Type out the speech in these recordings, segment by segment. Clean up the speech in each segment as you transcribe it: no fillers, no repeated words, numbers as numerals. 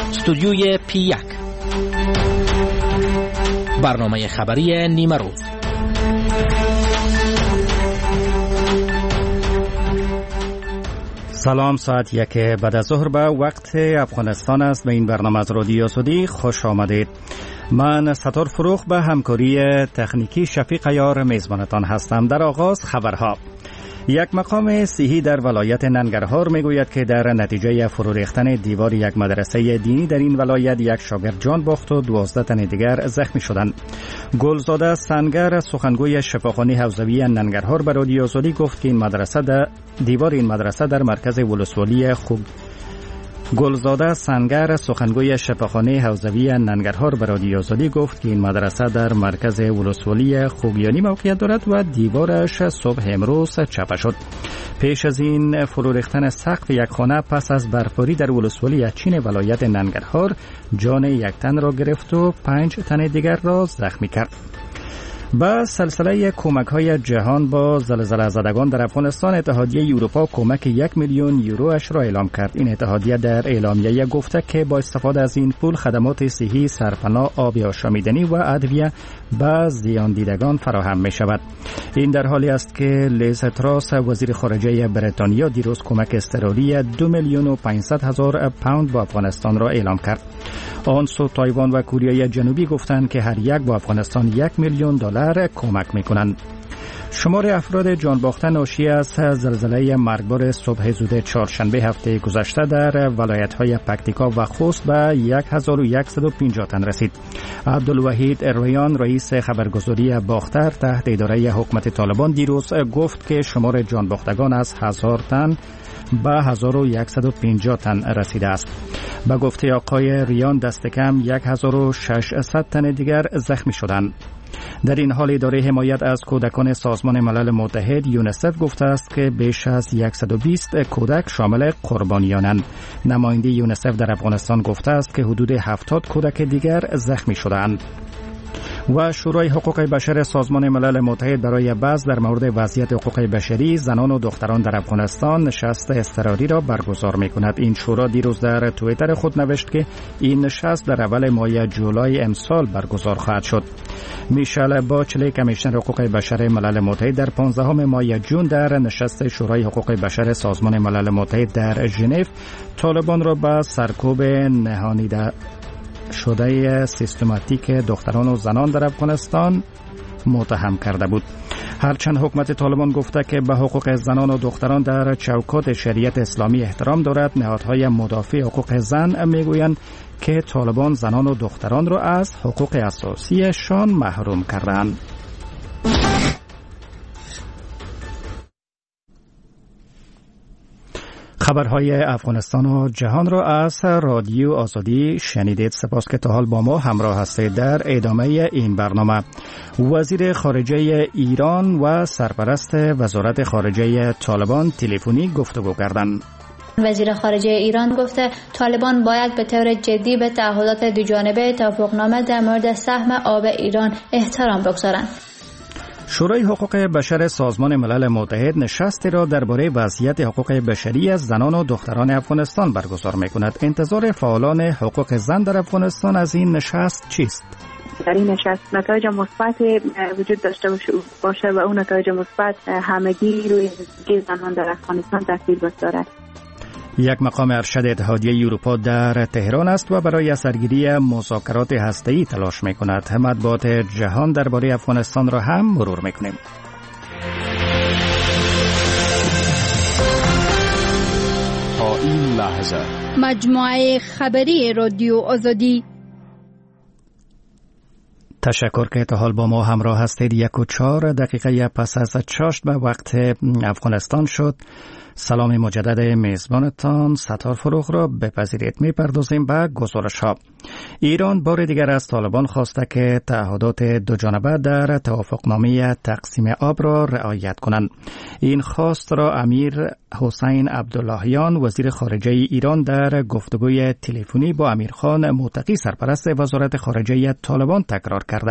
استودیوی P1 برنامه خبری نیمه روز. سلام، ساعت 1 بعد از ظهر به وقت افغانستان است. به این برنامه از رادیو آزادی خوش آمدید. من ستار فروخ به همکاری تکنیکی شفیق عیار میزبانتان هستم. در آغاز خبرها. یک مقام صحی در ولایت ننگرهار میگوید که در نتیجه فرو ریختن دیوار یک مدرسه دینی در این ولایت یک شاگرد جان باخت و 12 تن دیگر زخمی شدند. گلزاده سنگر، سخنگوی شفاخانه حوزوی ننگرهار، به رادیو آزادی گفت که دیوار این مدرسه در مرکز ولسوالی گلزاده سنگر، سخنگوی شفاخانه حوزوی ننگرهار، به رادیو آزادی گفت که این مدرسه در مرکز ولسوالی خوگیانی موقعیت دارد و دیوارش صبح امروز چپه شد. پیش از این فرو ریختن سقف یک خانه پس از برفباری در ولسوالی اچین ولایت ننگرهار جان یک تن را گرفت و 5 تن دیگر را زخمی کرد. با سلسله کمک‌های جهان با زلزله زدگان در افغانستان، اتحادیه اروپا کمک 1 میلیون یوروش را اعلام کرد. این اتحادیه در اعلامیه گفته که با استفاده از این پول خدمات صحی، سرپناه، آب آشامیدنی و ادویه به زیان دیدگان فراهم می شود. این در حالی است که لیز تراس، وزیر خارجه بریتانیا، دیروز کمک اضطراری 2,500,000 پوند با افغانستان را اعلام کرد. آن سو تایوان و کره جنوبی گفتند که هر یک با افغانستان 1 میلیون دلار کمک میکنند. شمار افراد جان باخته ناشی از زلزله مرگبار صبح زود چهارشنبه هفته گذشته در ولایت‌های پکتیکا و خوست به 1150 تن رسید. عبدالوحید ریان، رئیس خبرگزاری باختر تحت اداره حکومت طالبان، دیروز گفت که شمار جان باختگان از 1000 تن به 1150 تن رسیده است. به گفته آقای ریان، دست کم 1600 تن دیگر زخمی شدند. در این حال اداره حمایت از کودکان سازمان ملل متحد یونیسف گفته است که بیش از 120 کودک شامل قربانیانند. نماینده یونیسف در افغانستان گفته است که حدود 70 کودک دیگر زخمی شدند. و شورای حقوق بشر سازمان ملل متحد برای بحث در مورد وضعیت حقوق بشری زنان و دختران در افغانستان نشست اضطراری را برگزار می‌کند. این شورا دیروز در توییتر خود نوشت که این نشست در اول ماه جولای امسال برگزار خواهد شد. میشل باچلی، کمیشنر حقوق بشر ملل متحد، در 15 ماه جون در نشست شورای حقوق بشر سازمان ملل متحد در ژنو طالبان را به سرکوب نهانیده شده سیستماتیک دختران و زنان در افغانستان متهم کرده بود. هرچند حکومت طالبان گفته که به حقوق زنان و دختران در چوکات شریعت اسلامی احترام دارد، نهادهای مدافع حقوق زن میگویند که طالبان زنان و دختران را از حقوق اساسیشان محروم کردند. خبرهای افغانستان و جهان را از رادیو آزادی شنیدید. سپاس که تا حال با ما همراه هستید. در ادامه این برنامه، وزیر خارجه ایران و سرپرست وزارت خارجه طالبان تلفنی گفتگو کردند. وزیر خارجه ایران گفته طالبان باید به طور جدی به تعهدات دوجانبه توافقنامه در مورد سهم آب ایران احترام بگذارند. شورای حقوق بشر سازمان ملل متحد نشستی را درباره وضعیت حقوق بشری از زنان و دختران افغانستان برگزار می‌کند. انتظار فعالان حقوق زن در افغانستان از این نشست چیست؟ در این نشست نتایج مثبت وجود داشته باشه و اون نتایج مثبت همگی روی زندگی زنان در افغانستان تاثیر گذارد. یک مقام ارشد اتحادیه اروپا در تهران است و برای سرگیری مذاکرات هسته‌ای تلاش می‌کند. مطبوعات جهان درباره افغانستان را هم مرور می‌کنیم. تا این لحظه مجموعه خبری رادیو آزادی. تشکر که تا حال با ما همراه هستید. 1:04 پس از چاشت به وقت افغانستان شد. سلام مجدد میزبانتان ستار فروغ را بپذیرید. میپردازیم به گزارش ها. ایران بار دیگر از طالبان خواسته که تعهدات دوجانبه در توافقنامه تقسیم آب را رعایت کنند. این خواست را امیر حسین عبداللهیان، وزیر خارجه ایران، در گفتگوی تلفنی با امیرخان موتقی، سرپرست وزارت خارجه طالبان، تکرار کرده.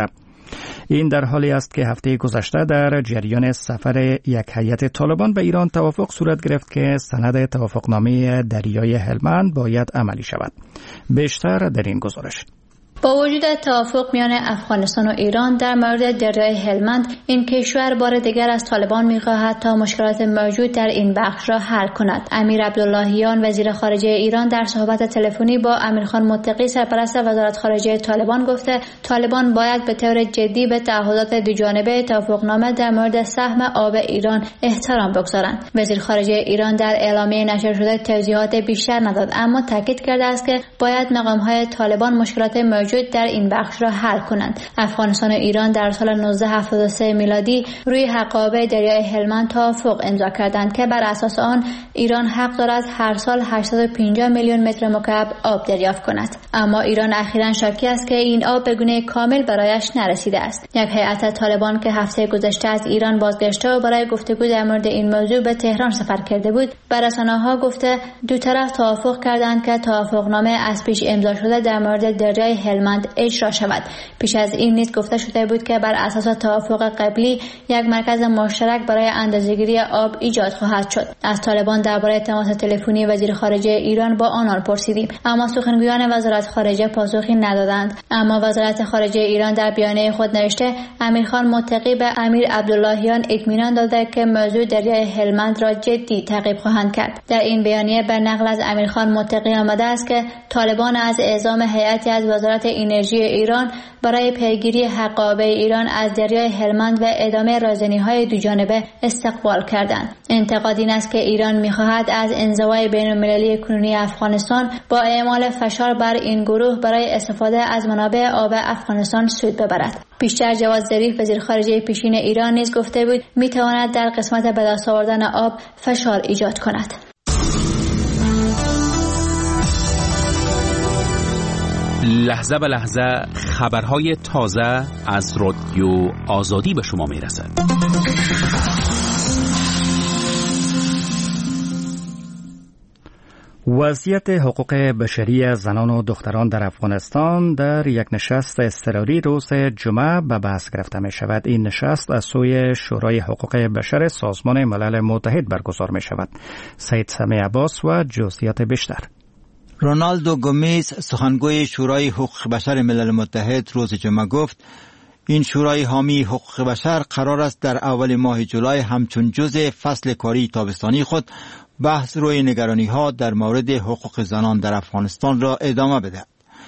این در حالی است که هفته گذشته در جریان سفر یک هیئت طالبان به ایران توافق صورت گرفت که سند توافقنامه دریای هلمند باید عملی شود. بیشتر در این گزارش. با وجود توافق میان افغانستان و ایران در مورد دریای هلمند، این کشور بار دیگر از طالبان می‌خواهد تا مشکلات موجود در این بخش را حل کند. امیر عبداللهیان وزیر خارجه ایران در صحبت تلفنی با امیرخان متقی سرپرست وزارت خارجه طالبان گفته طالبان باید به طور جدی به تعهدات دوجانبه توافقنامه در مورد سهم آب ایران احترام بگذارند. وزیر خارجه ایران در اعلامیه نشر شده توضیحات بیشتر نداد، اما تاکید کرده است که باید مقام‌های طالبان مشکلات موجود در این بخش را حل کنند. افغانستان و ایران در سال 1973 میلادی روی حق آب دریای هلمند توافق امضا کردند که بر اساس آن ایران حق دارد هر سال 850 میلیون متر مکعب آب دریافت کند. اما ایران اخیراً شاکی است که این آب به گونه کامل برایش نرسیده است. یک هیئت طالبان که هفته گذشته از ایران بازگشته و برای گفتگو در مورد این موضوع به تهران سفر کرده بود، بر رسانه‌ها گفته دو طرف توافق کردند که توافقنامه از پیش امضا شده در مورد دریای هلمند اجرا شود. پیش از این نیز گفته شده بود که بر اساس توافق قبلی یک مرکز مشترک برای اندازه‌گیری آب ایجاد خواهد شد. از طالبان درباره تماس تلفنی وزیر خارجه ایران با آنان پرسیدیم، اما سخنگویان وزارت خارجه پاسخی ندادند. اما وزارت خارجه ایران در بیانیه خود نوشته امیرخان متقی به امیر عبداللهیان اطمینان داده که موضوع دریای هلمند را جدی تعقیب خواهند کرد. در این بیانیه به نقل از امیرخان متقی آمده است که طالبان از اعزام هیئتی از وزارت انرژی ایران برای پیگیری حق آب ایران از دریای هلمند و ادامه رازنی‌های دوجانبه استقبال کردند. انتقاد این است که ایران می‌خواهد از انزوای بین‌المللی کنونی افغانستان با اعمال فشار بر این گروه برای استفاده از منابع آب افغانستان سود ببرد. بیشتر جواد ظریف وزیر خارجه پیشین ایران نیز گفته بود می‌تواند در قسمت به دست آوردن آب فشار ایجاد کند. لحظه به لحظه خبرهای تازه از رادیو آزادی به شما میرسد. وضعیت حقوق بشری زنان و دختران در افغانستان در یک نشست اضطراری روز جمعه به بحث گرفته می شود. این نشست از سوی شورای حقوق بشر سازمان ملل متحد برگزار می شود. سید سمیع عباس و جزئیات بیشتر. رونالدو گومیز سخنگوی شورای حقوق بشر ملل متحد روز جمعه گفت این شورای حامی حقوق بشر قرار است در اول ماه جولای همچون جزء فصل کاری تابستانی خود بحث روی نگرانی ها در مورد حقوق زنان در افغانستان را ادامه بدهد.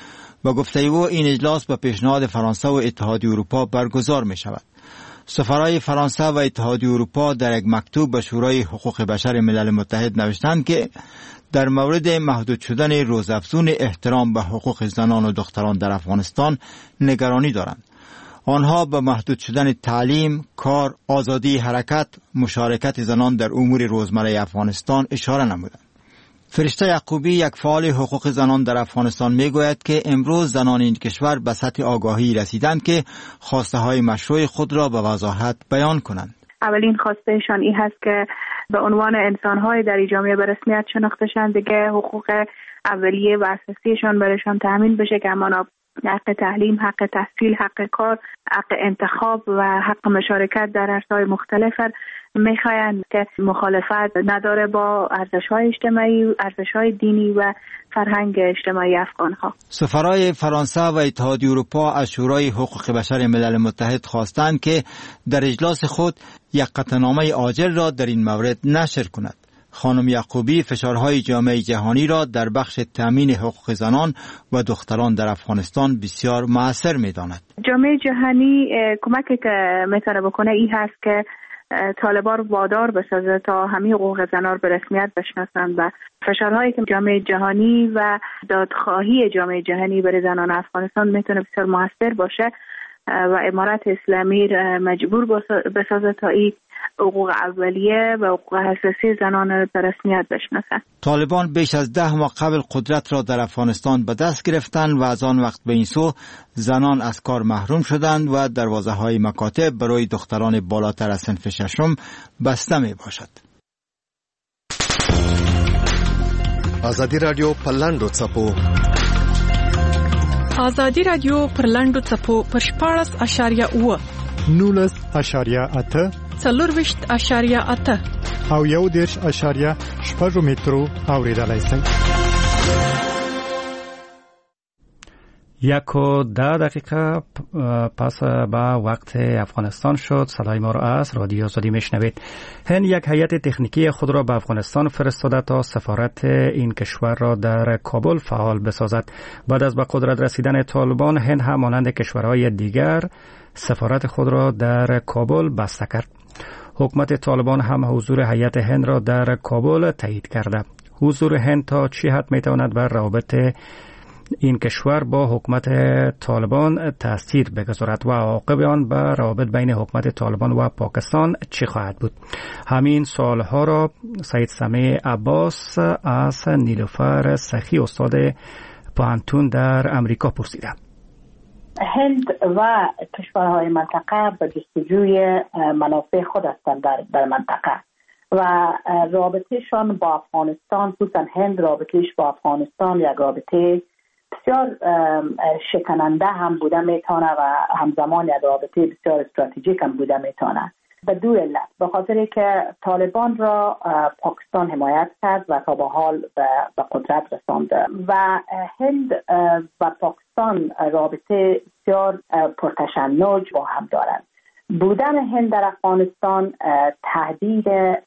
با گفته او این اجلاس به پیشنهاد فرانسه و اتحادیه اروپا برگزار می شود. سفرای فرانسه و اتحادیه اروپا در یک مکتوب به شورای حقوق بشر ملل متحد نوشتند که در مورد محدود شدن روزافزون احترام به حقوق زنان و دختران در افغانستان نگرانی دارند. آنها به محدود شدن تعلیم، کار، آزادی حرکت، مشارکت زنان در امور روزمره افغانستان اشاره نمودند. فرشته یعقوبی یک فعال حقوق زنان در افغانستان میگوید که امروز زنان این کشور به سطح آگاهی رسیدند که خواسته های مشروع خود را به وضاحت بیان کنند. اولین خواستهشان این هست که به عنوان انسان‌های در جامعه به رسمیت شناخته شوند، دیگه حقوق اولیه و اساسیشان برایشان تامین بشه که همانا حق تعلیم، حق تحصیل، حق کار، حق انتخاب و حق مشارکت در عرصه‌های مختلف میخواهند که مخالفت نداره با ارزش‌های اجتماعی، ارزش‌های دینی و فرهنگ اجتماعی افغان‌ها. سفرای فرانسه و اتحادیه اروپا از شورای حقوق بشر ملل متحد خواستند که در اجلاس خود یک قطعنامه عاجل را در این مورد نشر کند. خانم یعقوبی فشارهای جامعه جهانی را در بخش تامین حقوق زنان و دختران در افغانستان بسیار مؤثر می‌داند. جامعه جهانی کمکی که میتونه بکنه این هست که طالبان وادار بسازه تا همه حقوق زنان به رسمیت بشناسند و فشارهایی که جامعه جهانی و دادخواهی جامعه جهانی برای زنان افغانستان میتونه بسیار موثر باشه و امارت اسلامی مجبور بسازه تا این حقوق اولیه و حقوق اساسی زنان به رسمیت بشناسند. طالبان بیش از 10 ماه قبل قدرت را در افغانستان به دست گرفتند و از آن وقت به این سو زنان از کار محروم شدند و دروازه‌های مکاتب برای دختران بالاتر از صنف ششم بسته می باشد. آزادی رادیو پلندو چپو آزادی رادیو پر لنډو څپو پر 14.8 19.8 4.8 او 1.8 مترو اوریدلای شئ. 1:10 پس با وقت افغانستان شد. صدای ما را از رادیو آزادی میشنوید. هند یک هیئت تکنیکی خود را به افغانستان فرستاده تا سفارت این کشور را در کابل فعال بسازد. بعد از به قدرت رسیدن طالبان، هند هم مانند کشورهای دیگر سفارت خود را در کابل بسته کرد. حکومت طالبان هم حضور هیئت هند را در کابل تایید کرده. حضور هند تا چه حد میتواند بر روابط این کشور با حکومت طالبان تاثیر بگذارد و عواقب آن به روابط بین حکومت طالبان و پاکستان چه خواهد بود؟ همین سوالها را سید سمیع عباس از نیلوفر سخی استاد پوهنتون در امریکا پرسیده. هند و کشورهای منطقه به جستجوی منافع خود هستند در منطقه و رابطهشان با افغانستان، خصوصا هند رابطهش با افغانستان یک رابطه بسیار شکننده هم بوده میتونه و همزمان یک رابطه بسیار استراتژیک هم بوده میتونه. به دو علت، به خاطر که طالبان را پاکستان حمایت کرد و تا به حال به قدرت رسانده و هند و پاکستان رابطه بسیار پرتشنج با هم دارند. بودن هند در افغانستان تهدید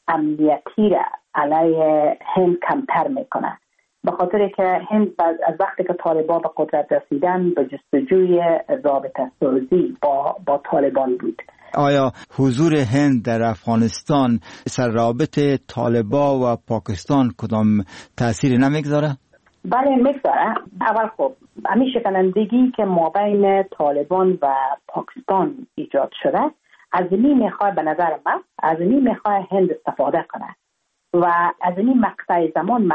امنیتی را علیه هند کمتر میکنه، به خاطر که هند از وقتی که طالبان به قدرت رسیدن به جستجوی رابطه سازی با طالبان بود. آیا حضور هند در افغانستان سر رابط طالبان و پاکستان کدام تأثیری نمیگذاره؟ بله میگذاره. اول خب همین شکنندگی که مابین طالبان و پاکستان ایجاد شده، از این میخواد، به نظر من از این میخواد هند استفاده کنه و از این مقطع زمان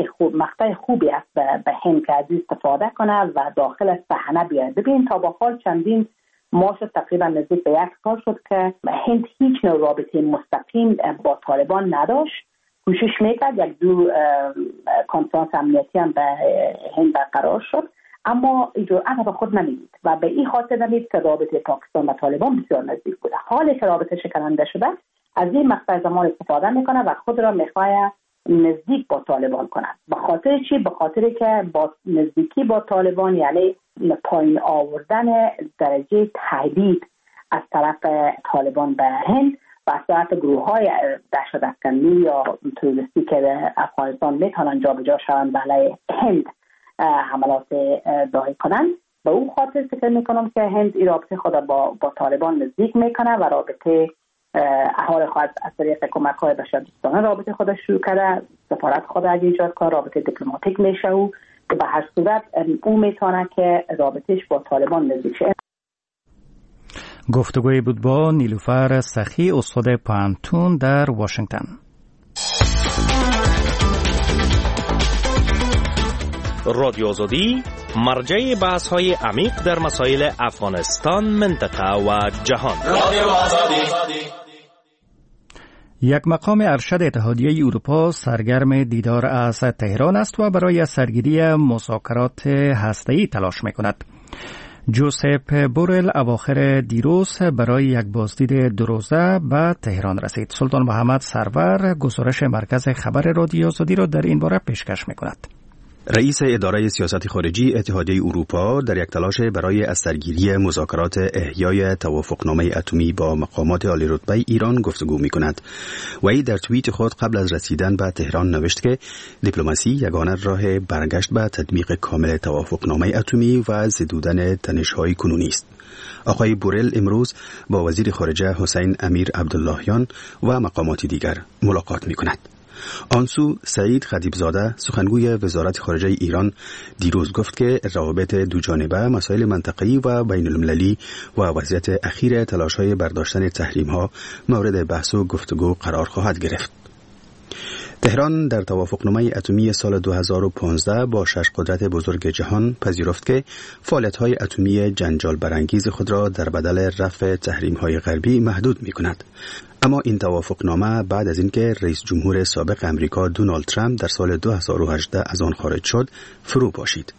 مقطع خوبی است به هند که از استفاده کنه و داخل صحنه بیاد. ببین تا با حال چندین ماه شد، تقریبا نزدیک به 1 سال شد که هند هیچ نوع رابطه مستقیم با طالبان نداشت. کوشش میکرد یک دو کنفرانس امنیتی هم به هند برقرار شد، اما جرأت به خود نمیدید و به این خاطر نمید که رابطه پاکستان و طالبان بسیار نزدیک بوده. حالی که رابطه شکننده شده، از این مقطع زمان استفاده میکنه و خود را میخواه نزدیک با طالبان کنه. به خاطر چی؟ به خاطر که با نزدیکی با طالبان یعنی پایین آوردن درجه تهدید از طرف طالبان به هند و از طرف گروه‌های دهشت‌افکنی یا تروریستی که به افغانستان میتونن جابجا شوند علیه هند حملات داعی کنند. به اون خاطر فکر میکنم که هند این رابطه خود با طالبان نزدیک میکنه و رابطه حال خود از طریق کمک‌های بشردوستانه رابطه خودش شروع کرده. سفارت خود اگه ایجاد کنه رابطه دیپلماتیک میشه و به هر صورت او میتونه که رابطهش با طالبان نزدیک شه. گفتگوی بود با نیلوفر سخی استاد پوهنتون در واشنگتن. رادیو آزادی مرجع بحث‌های عمیق در مسائل افغانستان، منطقه و جهان. رادیو آزادی. یک مقام ارشد اتحادیه اروپا سرگرم دیدار از تهران است و برای سرگیری مذاکرات هسته‌ای تلاش می‌کند. جوزپ بورل اواخر دیروز برای یک بازدید 2 روزه به تهران رسید. سلطان محمد سرور گزارش مرکز خبر رادیو آزادی را در این باره پیشکش می‌کند. رئیس اداره سیاست خارجی اتحادیه اروپا در یک تلاش برای از سرگیری مذاکرات احیای توافقنامه اتمی با مقامات عالی رتبه ایران گفتگو می‌کند. وی در توییت خود قبل از رسیدن به تهران نوشت که دیپلماسی یگانه راه برگشت به تطبیق کامل توافقنامه اتمی و زدودن تنش‌های کنونی است. آقای بورل امروز با وزیر خارجه حسین امیر عبداللهیان و مقامات دیگر ملاقات می‌کند. آنسو سعید خدیبزاده سخنگوی وزارت خارجه ایران دیروز گفت که روابط دوجانبه، مسائل منطقه‌ای و بین المللی و وضعیت اخیر تلاش‌های برداشتن تحریم‌ها مورد بحث و گفتگو قرار خواهد گرفت. تهران در توافقنامه اتمی سال 2015 با 6 قدرت بزرگ جهان پذیرفت که فعالیت‌های اتمی جنجال برانگیز خود را در بدل رفع تحریم‌های غربی محدود می‌کند. اما این توافقنامه بعد از اینکه رئیس جمهور سابق امریکا دونالد ترامپ در سال 2018 از آن خارج شد فرو پاشید.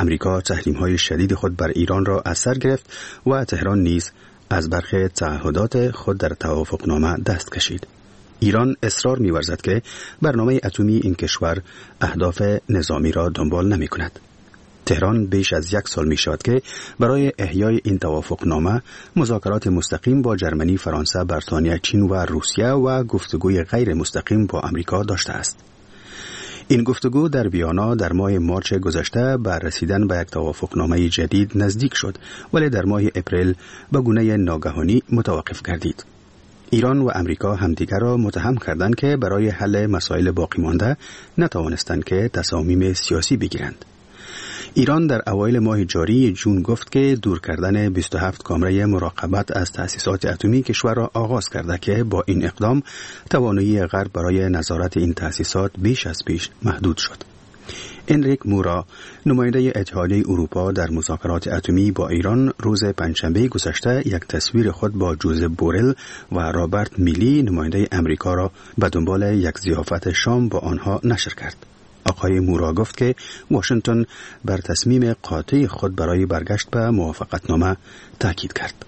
امریکا تحریم‌های شدید خود بر ایران را از سر گرفت و تهران نیز از برخی تعهدات خود در توافقنامه دست کشید. ایران اصرار می‌ورزد که برنامه اتمی این کشور اهداف نظامی را دنبال نمی‌کند. تهران بیش از 1 سال می‌شود که برای احیای این توافقنامه مذاکرات مستقیم با جرمنی، فرانسه، بریتانیا، چین و روسیه و گفتگوی غیر مستقیم با امریکا داشته است. این گفتگو در ویانا در ماه مارچ گذشته بر رسیدن به یک توافقنامه جدید نزدیک شد، ولی در ماه اپریل به گونه ناگهانی متوقف گردید. ایران و امریکا همدیگر را متهم کردند که برای حل مسائل باقی مانده نتوانستند که تصامیم سیاسی بگیرند. ایران در اوایل ماه جاری جون گفت که دور کردن 27 کامره مراقبت از تأسیسات اتمی کشور را آغاز کرده که با این اقدام توانایی غرب برای نظارت این تأسیسات بیش از پیش محدود شد. انریک مورا، نماینده اتحادیه اروپا در مذاکرات اتمی با ایران، روز پنجشنبه گذشته یک تصویر خود با جوزف بورل و رابرت میلی، نماینده امریکا، را به دنبال یک ضیافت شام با آنها نشر کرد. آقای مورا گفت که واشنگتن بر تصمیم قاطع خود برای برگشت به موافقتنامه تاکید کرد.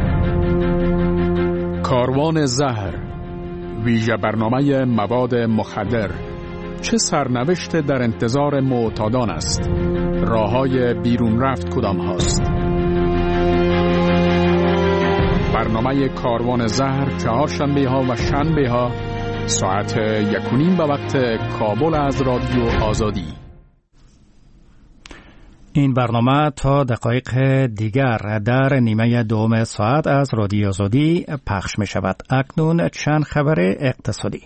کاروان زهر، ویژه برنامه مواد مخدر، چه سرنوشت در انتظار معتادان است؟ راههای بیرون رفت کدام هاست؟ برنامه کاروان زهر چهارشنبه ها و شنبه ها ساعت 1:30 به وقت کابل از رادیو آزادی. این برنامه تا دقایق دیگر در نیمه دوم ساعت از رادیو آزادی پخش می شود. اکنون چند خبر اقتصادی.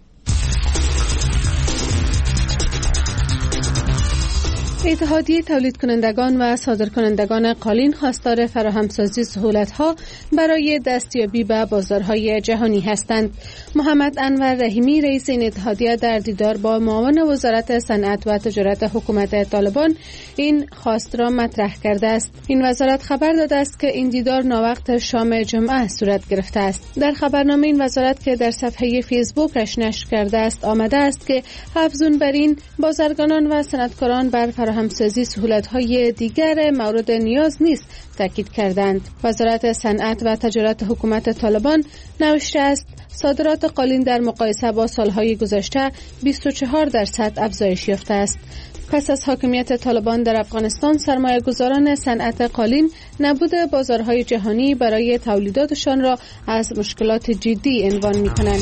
اتحادیه تولید کنندگان و صادر کنندگان قالین خواستار فراهمسازی سهولت‌ها برای دستیابی به بازارهای جهانی هستند. محمد انور رحیمی رئیس این اتحادیه در دیدار با معاون وزارت صنعت و تجارت حکومت طالبان این خواست را مطرح کرده است. این وزارت خبر داده است که این دیدار ناوقت شام جمعه صورت گرفته است. در خبرنامه این وزارت که در صفحه فیسبوکش نشر کرده است آمده است که افزون بر این بازرگانان و صنعتکاران بر همسازی سهولت‌های دیگر مورد نیاز نیست تاکید کردند. وزارت صنعت و تجارت حکومت طالبان نوشته است صادرات قالین در مقایسه با سالهای گذشته 24% افزایش یافته است. پس از حاکمیت طالبان در افغانستان، سرمایه‌گذاران صنعت قالین نبود بازارهای جهانی برای تولیداتشان را از مشکلات جدی عنوان می‌کنند.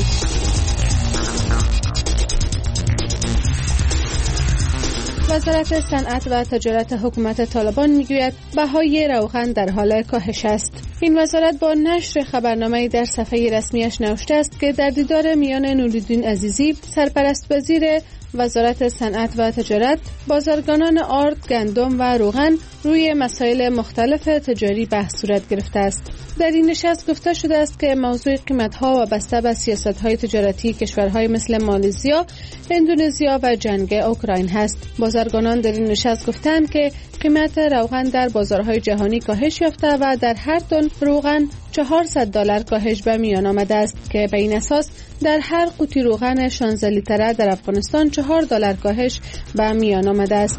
وزارت صنعت و تجارت حکومت طالبان میگوید بهای روغن در حال کاهش است. این وزارت با نشر خبرنامه‌ای در صفحه رسمیش نوشته است که در دیدار میان نوری‌الدین عزیزی، سرپرست وزیر وزارت صنعت و تجارت، بازرگانان آرد، گندم و روغن روی مسائل مختلف تجاری بحث صورت گرفته است. در این نشست گفته شده است که موضوع قیمت‌ها وابسته به سیاست‌های تجارتی کشورهای مثل مالزیا، اندونزیا و جنگ اوکراین هست. بازرگانان در این نشست گفتند که قیمت روغن در بازارهای جهانی کاهش یافته و در هر تن روغن $400 کاهش به میان آمده است که به این اساس در هر قوطی روغن 16 لیتره در افغانستان $4 کاهش به میان آمده است.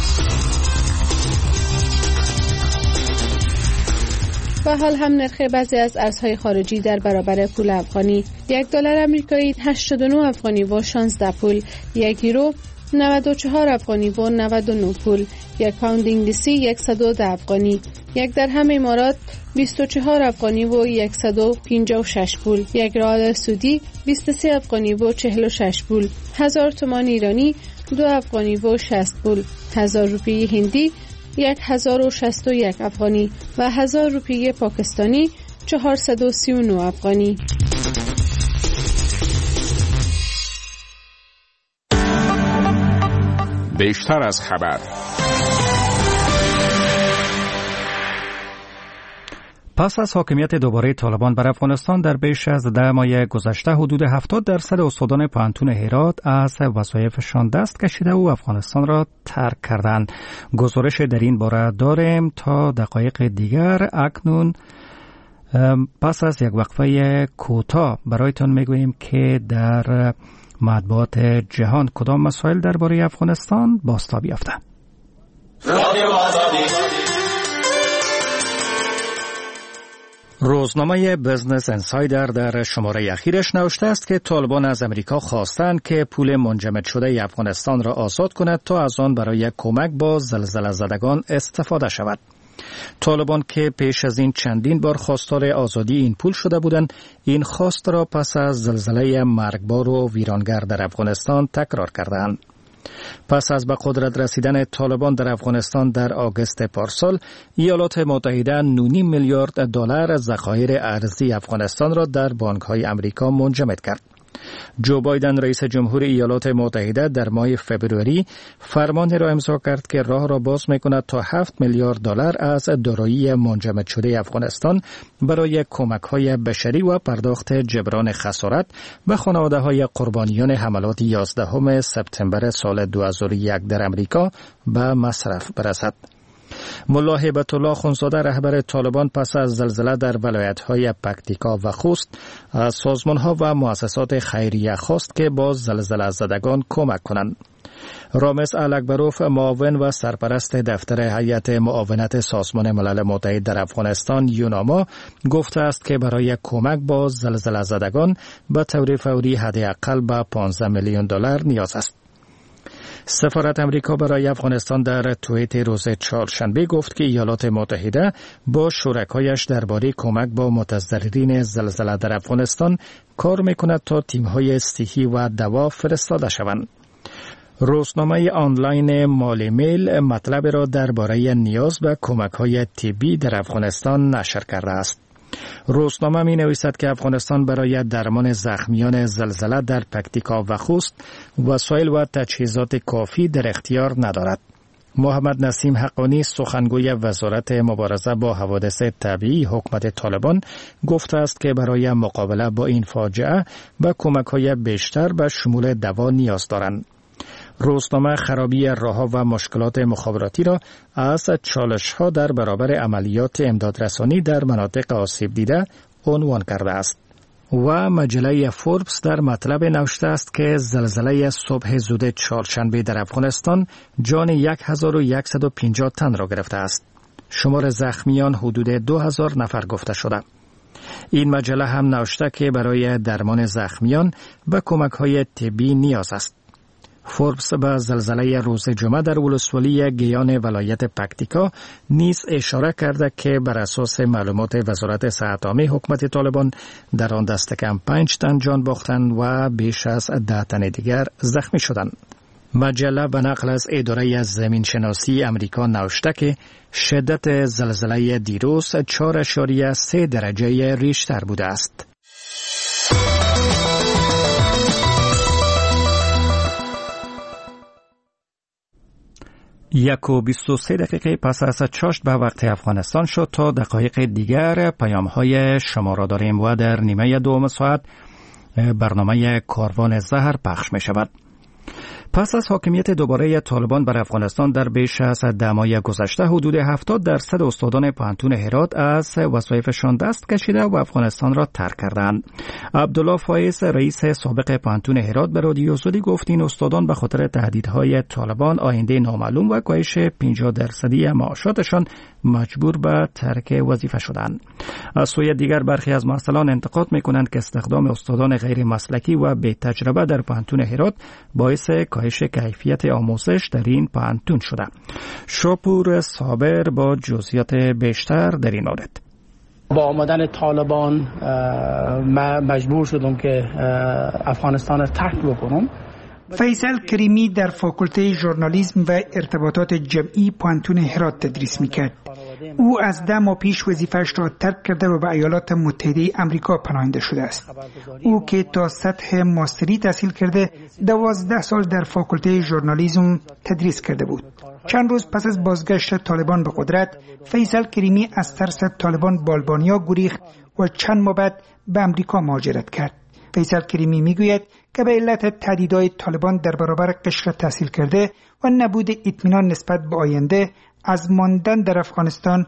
و حال هم نرخ بعضی از ارزهای خارجی در برابر پول افغانی: $1 آمریکایی 89 افغانی و 16 پول، یک یورو 94 افغانی و 99 پول، یک پوند انگلیسی 110 افغانی، یک درهم امارات 24 افغانی و 156 پول، یک ریال سعودی 23 افغانی و 46 پول، 1000 تومان ایرانی 2 افغانی و 60 پول، 1000 روپیه هندی 1061 افغانی و 1000 روپیه پاکستانی 439 افغانی. بیشتر از خبر. پس از حاکمیت دوباره طالبان بر افغانستان در بیش از 10 ماه گذشته، حدود 70% استادان پوهنتون هرات از وظایفشان دست کشیده و افغانستان را ترک کردند. گزارش در این باره داریم تا دقایق دیگر. اکنون پس از یک وقفه کوتاه برایتان میگوییم که در مطبوعات جهان کدام مسائل درباره افغانستان بازتاب یافته. روزنامه بزنس انسایدر در شماره اخیرش نوشته است که طالبان از امریکا خواستند که پول منجمد شده افغانستان را آزاد کند تا از آن برای کمک با زلزله زدگان استفاده شود. طالبان که پیش از این چندین بار خواستار آزادی این پول شده بودند، این خواست را پس از زلزله مرگبار و ویرانگر در افغانستان تکرار کردند. پس از به قدرت رسیدن طالبان در افغانستان در آگوست پارسال، ایالات متحده 9.5 میلیارد دلار ذخایر ارزی افغانستان را در بانک‌های آمریکا منجمد کرد. جو بایدن رئیس جمهور ایالات متحده در ماه فوریه فرمانی را امضا کرد که راه را باز می‌کند تا 7 میلیارد دلار از دارایی منجمد شده افغانستان برای کمک‌های بشری و پرداخت جبران خسارت به خانواده‌های قربانیان حملات 11 سپتامبر سال 2001 در امریکا به مصرف برسد. ملا هیبت الله خونزاده رهبر طالبان پس از زلزله در ولایت‌های پکتیکا و خوست از سازمان‌ها و مؤسسات خیریه خواست که با زلزله زدگان کمک کنند. رامز الکبروف معاون و سرپرست دفتر هیئت معاونت سازمان ملل متحد در افغانستان یوناما گفته است که برای کمک با زلزله زدگان به طور فوری حداقل به 15 میلیون دلار نیاز است. سفارت امریکا برای افغانستان در توییت روز چهارشنبه گفت که ایالات متحده با شرکایش درباره کمک با متضررین زلزله در افغانستان کار میکند تا تیم‌های صحی و دوا فرستاده شوند. روزنامه آنلاین مالی میل مطلب را درباره نیاز به کمک‌های طبی در افغانستان نشر کرده است. روزنامه می نویسد که افغانستان برای درمان زخمیان زلزله در پکتیکا و خوست وسایل و تجهیزات کافی در اختیار ندارد. محمد نسیم حقانی سخنگوی وزارت مبارزه با حوادث طبیعی حکومت طالبان گفته است که برای مقابله با این فاجعه به کمک‌های بیشتر به شمول دوا نیاز دارند. روزنامه خرابی راه‌ها و مشکلات مخابراتی را از چالش‌ها در برابر عملیات امدادرسانی در مناطق آسیب دیده عنوان کرده است. و مجله فوربس در مطلب نوشته است که زلزله صبح زود چهارشنبه در افغانستان جان 1150 تن را گرفته است. شمار زخمیان حدود 2000 نفر گفته شده. این مجله هم نوشته که برای درمان زخمیان به کمک‌های طبی نیاز است. فوربس به زلزله روز جمعه در ولسوالی گیان ولایت پکتیکا نیز اشاره کرده که بر اساس معلومات وزارت صحت عامه حکومت طالبان در آن دست کم 5 تن جان باختند و بیش از 10 تن دیگر زخمی شدند. مجله به نقل از اداره زمین شناسی امریکا نوشته که شدت زلزله دیروز 4.3 درجه ریشتر بوده است. 1:23 دقیقه پس از چاشت به وقت افغانستان شد. تا دقایق دیگر پیام‌های شما را داریم و در نیمه دوم ساعت برنامه کاروان زهر پخش می شود. پس از حاکمیت دوباره طالبان بر افغانستان در بیش از 10 ماه گذشته حدود 70% استادان پوهنتون هرات از وظایفشان دست کشیده و افغانستان را ترک کردند. عبدالله فایز رئیس سابق پوهنتون هرات به رادیو آزادی گفت این استادان به خاطر تهدیدهای طالبان، آینده نامعلوم و کاهش 50% معاشاتشان مجبور به ترک وظیفه شدند. از سوی دیگر برخی از مسئولان انتقاد می‌کنند که استخدام استادان غیر مسلکی و بی تجربه در پوهنتون هرات باعث کاهش کیفیت آموزش در این پوهنتون شده. شاپور صابر با جزئیات بیشتر در این مورد. با آمدن طالبان مجبور شدم که افغانستان را ترک بکنم. فیصل کریمی در فاکولته ژورنالیسم و ارتباطات جمعی پوهنتون هرات تدریس میکرد. او از 10 ماه پیش وظیفه‌اش را ترک کرده و به ایالات متحده آمریکا پناهنده شده است. او که تا سطح ماستری تحصیل کرده 12 سال در فاکولته ژورنالیسم تدریس کرده بود. چند روز پس از بازگشت طالبان به قدرت، فیصل کریمی از ترس طالبان به آلبانیا گریخت و چند ماه بعد به آمریکا مهاجرت کرد. فیصل کریمی میگوید که به علت تهدیدهای طالبان در برابر قشر تحصیل کرده و نبود اطمینان نسبت به آینده از ماندن در افغانستان، مهاجرت را ترجیح داده است. او در این باره به رادیو آزادی میگوید: فیصل کریمی در فاکولته ژورنالیسم و ارتباطات جمعی پوهنتون هرات تدریس میکرد. او از 10 ماه پیش وظیفه‌اش را ترک کرده و به ایالات متحده آمریکا پناهنده شده است.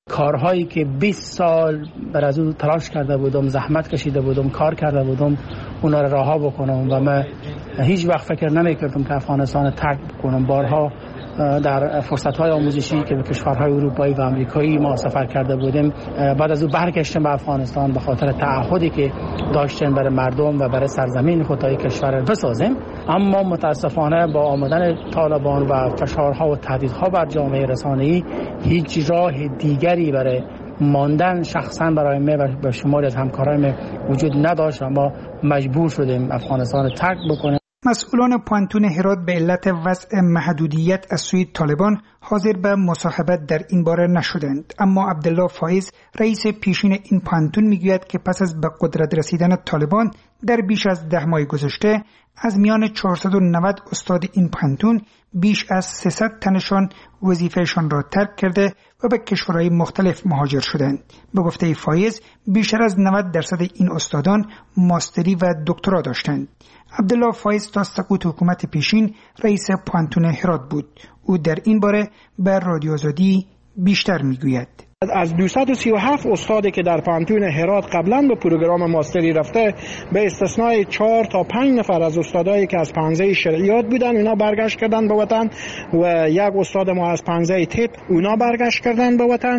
کارهایی که 20 سال بر از او تلاش کرده بودم، زحمت کشیده بودم، کار کرده بودم، اونا رو رها بکنم و من هیچ وقت فکر نمی‌کردم که افغانستان ترک بکنم. بارها در فرصت‌های آموزشی که به کشورهای اروپایی و آمریکایی ما سفر کرده بودیم، بعد از او برگشتم به افغانستان به خاطر تعهدی که داشتیم برای مردم و برای سرزمین خود تا کشور را بسازیم. اما متاسفانه با آمدن طالبان و فشارها و تهدیدها بر جامعه رسانه‌ای هیچ راه دیگری برای ماندن شخصا برای من و به شماری از همکارایم وجود نداشت و ما مجبور شدیم افغانستان ترک بکنیم. مسئولان پانتون هرات به علت وضع محدودیت از سوی طالبان حاضر به مصاحبت در این باره نشدند، اما عبدالله فایز رئیس پیشین این پانتون میگوید که پس از به قدرت رسیدن طالبان در بیش از 10 ماه گذشته از میان 490 استاد این پانتون بیش از 300 تنشان وظیفهشان را ترک کرده و به کشورهای مختلف مهاجر شدند. به گفته فایز بیشتر از 90% این استادان ماستری و دکترا داشتند. عبدالله فایز تا سقوط حکومت پیشین رئیس پانتون هرات بود. او در این باره به رادیو آزادی بیشتر میگوید. از 237 استادی که در پانتون هرات قبلا به پروگرام ماستری رفته، به استثنای 4 تا 5 نفر از استادایی که از پنزه شرعیات بودن اونا برگشت کردن به وطن و یک استاد ما از پنزه طب اونا برگشت کردن به وطن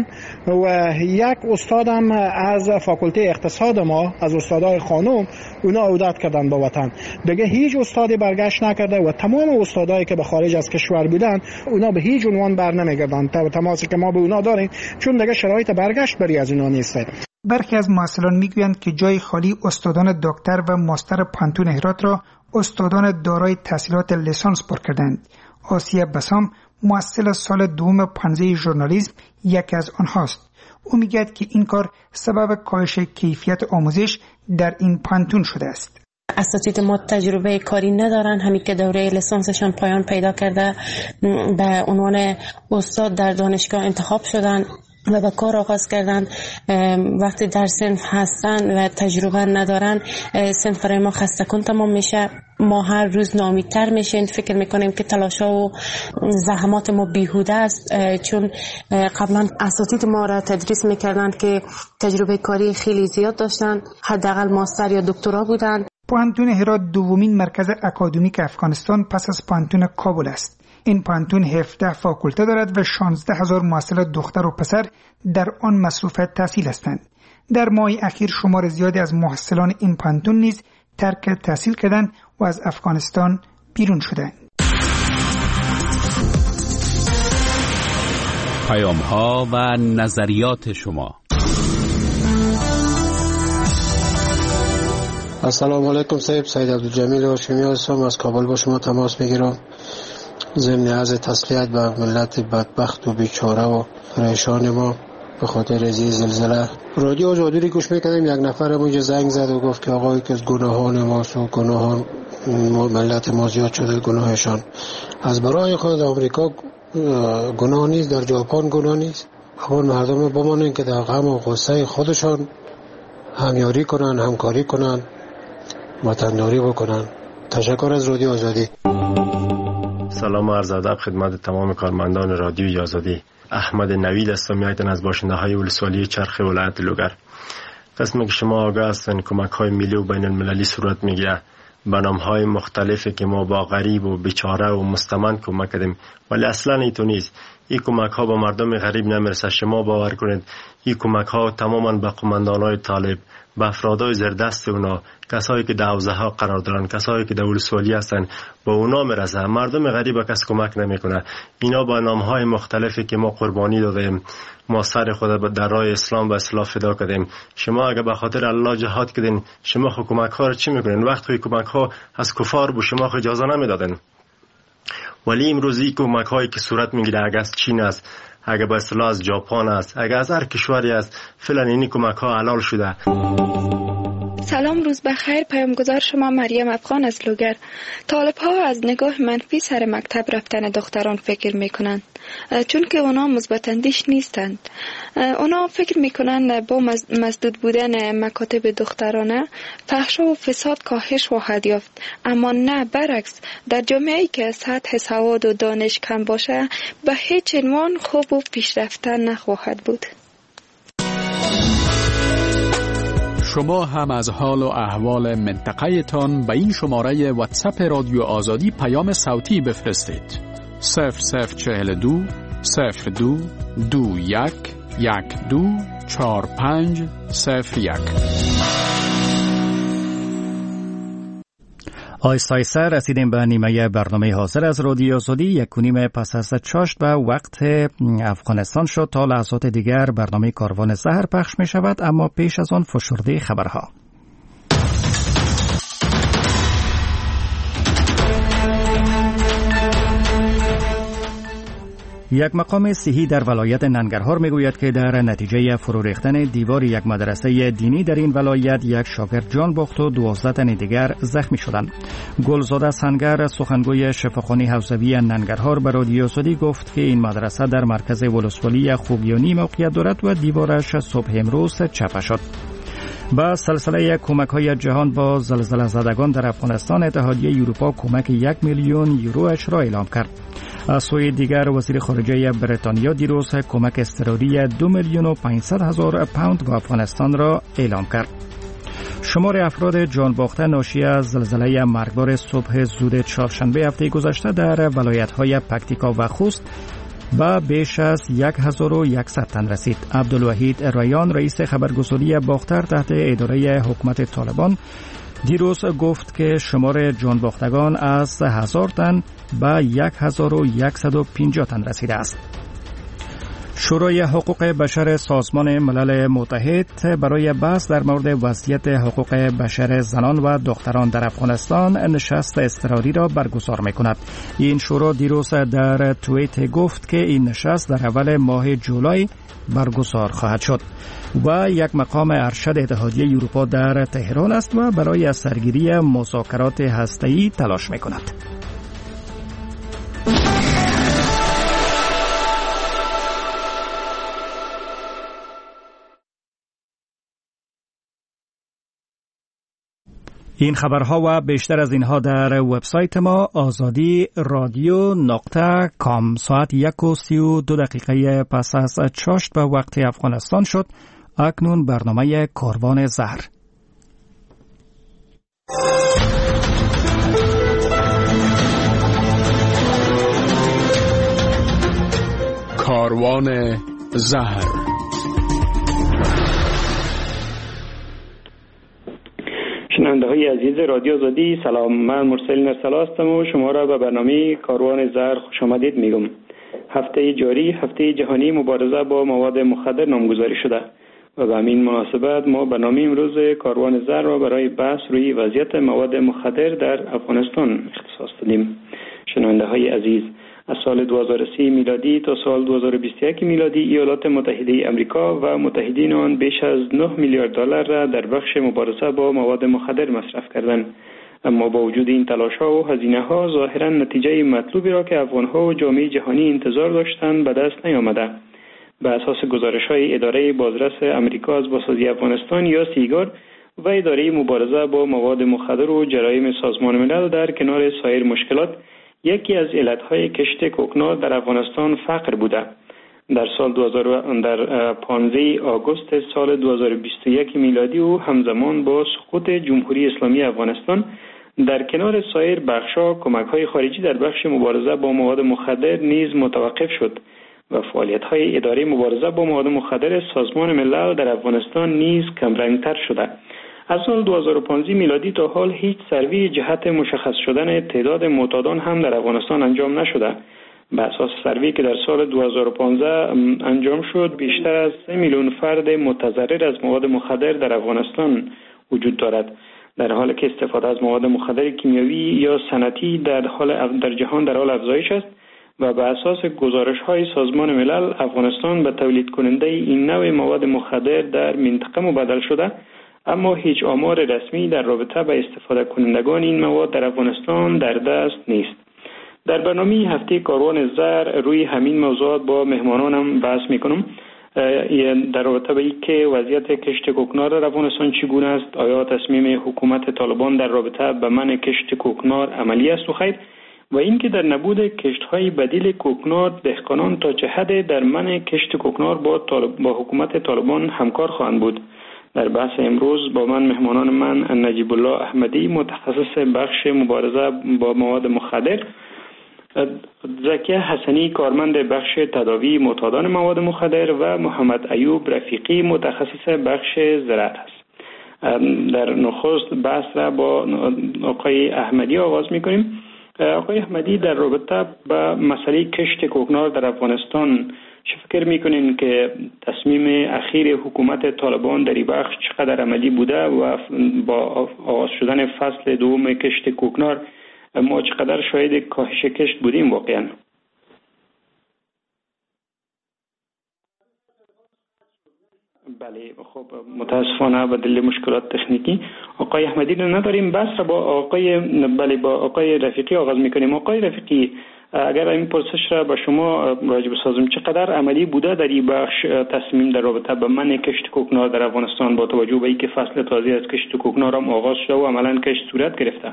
و یک استادم از فاکولته اقتصاد ما از استادای خانم اونا عودت کردن به وطن. دیگه هیچ استادی برگشت نکرده و تمام استادایی که به خارج از کشور بودن اونا به هیچ عنوان بر نمیگردن. تماسی که ما به اونا داریم چون دیگه شرایط برگشت بری از اینا نیسته. برخی از محصلان میگویند که جای خالی استادان دکتر و ماستر پانتون هرات را استادان دارای تحصیلات لیسانس پر کردند. آسیه بسام محصل سال دوم پانزه ژورنالیسم یکی از آنهاست. او میگوید که این کار سبب کاهش کیفیت آموزش در این پانتون شده است. اساتید ما تجربه کاری ندارن، همین که دوره لیسانسشان پایان پیدا کرده به عنوان استاد در دانشگاه انتخاب شدن و به کار آغاز کردن. وقتی در صنف هستن و تجربه ندارن صنف برای ما خسته کن تمام میشه. ما هر روز ناامیدتر میشیم، فکر میکنیم که تلاشا و زحمات ما بیهوده است، چون قبلا اساتید ما را تدریس میکردن که تجربه کاری خیلی زیاد داشتن، حداقل ماستر یا دکترا بودن. پانتون هرات دومین مرکز اکادمیک افغانستان پس از پانتون کابل است. این پانتون 17 فاکولته دارد و 16,000 محصل دختر و پسر در آن مصروف تحصیل هستند. در ماه اخیر شمار زیادی از محصلان این پانتون نیز ترک تحصیل کردند و از افغانستان بیرون شدند. پیام‌ها و نظریات شما. السلام علیکم صاحب، سید عبدالجمیل هاشمی هستم، از کابل با شما تماس میگیرم. ضمن عرض تسلیت به ملت بدبخت و بیچاره و پریشان ما به خاطر زلزله. رادیو آزادی رو گوش میکردم، یک نفر اونجا زنگ زد و گفت که آقایی که از گناهان ماست و گناهان ملت ما زیاد شده گناهشان. از برای خود آمریکا گناه نیست، در ژاپن گناه نیست. اما مردم بمانن که در غم و غصه خودشان همیاری کنن، همکاری کنن، وطنداری بکنن. تشکر از رادیو آزادی. سلام و عرض ادب خدمت تمام کارمندان رادیوی آزادی. احمد نوید هستم، میایتن از باشنده های ولسوالی چرخ ولایت لوگر. قسمی که شما آگاه هستن کمک های ملی و بین المللی صورت میگیره. برنامه های مختلفی که ما با غریب و بیچاره و مستمند کمک کردیم، ولی اصلا ایتو نیست. این کمک ها با مردم غریب نمیرسه. شما باور کنید این کمک ها تماما به قماندان های طالب، به افرادای زیردست اونا، کسایی که در حوزه ها قرار دارن، کسایی که در ولسوالی هستن، با اونا میرسه. مردم غریب کس کمک نمیکنه. اینا با نامهای مختلفی که ما قربانی دادیم، ما سر خود در راه اسلام و اصلاح فدا کردیم. شما اگه به خاطر الله جهاد کردین، شما خو کمک ها رو چی میکنین؟ وقتی کمک ها از کفار بود شما خو اجازه نمیدادین. ولی امروزی کمک هایی که صورت میگیره، اگه از چین است، اگه به اصطلاح از ژاپن است، اگه از هر کشوری است، فعلا این کمک ها حلال شده. سلام، روز بخیر. پیامگذار شما مریم افغان از لوگر. طالب ها از نگاه منفی سر مکتب رفتن دختران فکر میکنند، چون که اونا مثبت اندیش نیستند. اونا فکر میکنند با مسدود بودن مکاتب دخترانه فحش و فساد کاهش خواهد یافت، اما نه، برعکس. در جامعه‌ای که سطح سواد و دانش کم باشه به هیچ عنوان خوب و پیشرفته نخواهد بود. شما هم از حال و احوال منطقه تان به این شماره واتساپ رادیو آزادی پیام صوتی بفرستید. 0042 02 21 12 45 01. آیسته رسیدیم به نیمه برنامه حاضر از رادیو آزادی. 1:30 پس از چاشت به وقت افغانستان شد. تا لحظات دیگر برنامه کاروان زهر پخش می شود، اما پیش از آن فشرده خبرها. یک مقام صحی در ولایت ننگرهار میگوید که در نتیجه فرو ریختن دیوار یک مدرسه دینی در این ولایت یک شاگرد جان باخت و 12 تن دیگر زخمی شدند. گلزاده سنگر، سخنگوی شفاخانه حوزوی ننگرهار، به رادیو آزادی گفت که این مدرسه در مرکز ولسوالی خوگیانی موقعیت دارد و دیوارش صبح امروز چپه شد. با سلسله کمک‌های جهان با زلزله زدگان در افغانستان، اتحادیه اروپا کمک 1 میلیون یوروش را اعلام کرد. از سوی دیگر وزیر خارجه بریتانیا دیروز کمک اضطراری 2,500,000 پوند به افغانستان را اعلام کرد. شمار افراد جان باخته ناشی از زلزله مرگبار صبح زود چهارشنبه هفته گذشته در ولایت‌های پکتیکا و خوست با بیش از 1100 تن رسید. عبدالوحید ریان، رئیس خبرگزاری باختر تحت اداره حکومت طالبان، دیروز گفت که شمار جان باختگان از 1000 تن به 1150 تن رسیده است. شورای حقوق بشر سازمان ملل متحد برای بحث در مورد وضعیت حقوق بشر زنان و دختران در افغانستان نشست اضطراری را برگزار می‌کند. این شورا دیروز در توییت گفت که این نشست در اول ماه جولای برگزار خواهد شد و یک مقام ارشد اتحادیه اروپا در تهران است و برای سرگیری مذاکرات هسته‌ای تلاش می‌کند. این خبرها و بیشتر از اینها در وبسایت ما azadi.radio.com. ساعت 1:32 پس از چاشت به وقت افغانستان شد. اکنون برنامه کاروان زهر. کاروان زهر. شنونده های عزیز رادیو آزادی، سلام. من مرسل نرسلا هستم و شما را به برنامه کاروان زهر خوش آمدید میگم. هفته جاری هفته جهانی مبارزه با مواد مخدر نامگذاری شده و به همین مناسبت ما برنامه امروز کاروان زهر را برای بحث روی وضعیت مواد مخدر در افغانستان اختصاص دادیم. شنونده های عزیز، از سال 2030 میلادی تا سال 2021 میلادی ایالات متحده آمریکا و متحدین آن بیش از 9 میلیارد دلار را در بخش مبارزه با مواد مخدر مصرف کردند. اما با وجود این تلاش‌ها و هزینه‌ها ظاهراً نتیجه مطلوبی را که افغان‌ها و جامعه جهانی انتظار داشتند به دست نیامده. به اساس گزارش‌های اداره بازرس آمریکا از بازسازی افغانستان یا سیگار و اداره مبارزه با مواد مخدر و جرایم سازمان ملل، در کنار سایر مشکلات یکی از علتهای کشت کوکنار در افغانستان فقر بوده. در 15 آگوست سال 2021 میلادی و همزمان با سقوط جمهوری اسلامی افغانستان، در کنار سایر بخش‌ها کمک‌های خارجی در بخش مبارزه با مواد مخدر نیز متوقف شد و فعالیت‌های اداره مبارزه با مواد مخدر سازمان ملل در افغانستان نیز کمرنگ‌تر شده. از سال 2015 میلادی تا حال هیچ سروی جهت مشخص شدن تعداد معتادان هم در افغانستان انجام نشده. به اساس سروی که در سال 2015 انجام شد، بیشتر از 3 میلیون فرد متضرر از مواد مخدر در افغانستان وجود دارد، در حالی که استفاده از مواد مخدر کیمیایی یا صنعتی در جهان در حال افزایش است و به اساس گزارش‌های سازمان ملل افغانستان به تولید کننده این نوع مواد مخدر در منطقه مبدل شده، اما هیچ آمار رسمی در رابطه با استفاده کنندگان این مواد در افغانستان در دست نیست. در برنامه هفته کاروان زهر روی همین موضوعات با مهمانانم بحث میکنم، در رابطه با اینکه وضعیت کشت کوکنار در افغانستان چگونه است، آیا تصمیم حکومت طالبان در رابطه با منع کشت کوکنار عملی است و خیر، و اینکه در نبود کشت‌های بدیل کوکنار دهقانان تا چه حد در منع کشت کوکنار با حکومت طالبان همکار خواهند بود. در بحث امروز با مهمانان من نجیب الله احمدی متخصص بخش مبارزه با مواد مخدر، زکیه حسنی کارمند بخش تداوی معتادان مواد مخدر و محمد ایوب رفیقی متخصص بخش زراعت است. در نخست بحث را با آقای احمدی آغاز می‌کنیم. آقای احمدی، در رابطه با مسئله کشت کوکنار در افغانستان چه فکر میکنین که تصمیم اخیر حکومت طالبان در این بخش چقدر عملی بوده و با آغاز شدن فصل دوم کشت کوکنار ما چقدر شاهد کاهش کشت بودیم واقعا؟ بله، خب متاسفانه به دلیل مشکلات تکنیکی آقای احمدی رو نداریم. بس را با آقای رفیقی آغاز میکنیم. آقای رفیقی، اگر این پرسش را به شما راجع بسازم، چقدر عملی بوده در این بخش تصمیم در رابطه با منع کشت کوکنار در افغانستان با توجه به اینکه فصل تازه از کشت کوکنار هم آغاز شده و عملاً کشت صورت گرفته؟